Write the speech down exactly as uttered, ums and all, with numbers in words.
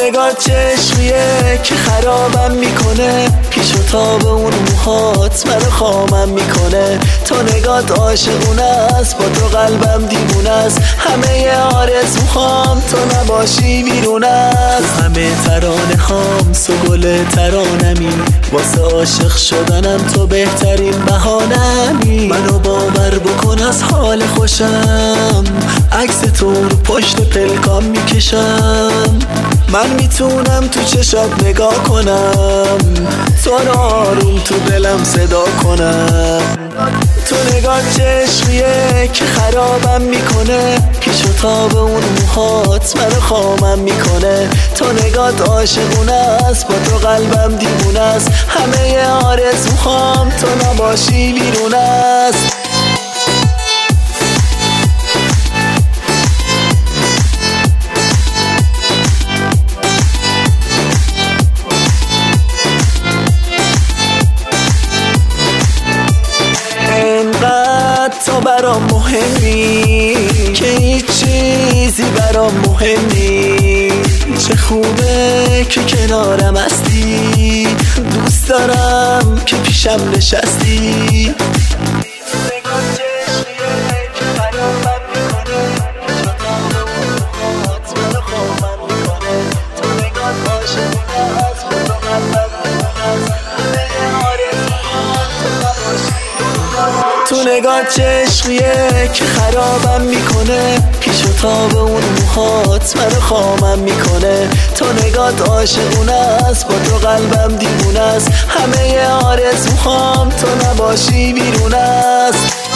نگاه چشمیه که خرابم میکنه، پیش و تاب اون موهات منو خامم میکنه. تو نگات عاشقونه است، با تو قلبم دیوونه است. همه آرزوهام تو نباشی بیرونه است. همه ترانه هام سو گل ترانمی، واسه عاشق شدنم تو بهترین بهانمی. منو باور بکن از حال خوشم، عکس تو رو پشت پلکام میکشم. من میتونم تو چشات نگاه کنم، تو رو آروم تو دلم صدا کنم. تو نگاه چشمیه که خرابم میکنه، پیش و تاب اون موهات منو خامم میکنه. تو نگات عاشقونه است، با تو قلبم دیوونه است. همه آرزوهام تو نباشی بیرونه است. تو برام مهمی که هیچ چیزی برام مهم نیست. چه خوبه که کنارم هستی، دوست دارم که پیشم نشستی. تو نگاه چشمیه که خرابم میکنه، پیش و تاب اون موهات منو خامم میکنه. تو نگات عاشقونه است، با تو قلبم دیوونه است. همه آرزوهام تو نباشی بیرونه است.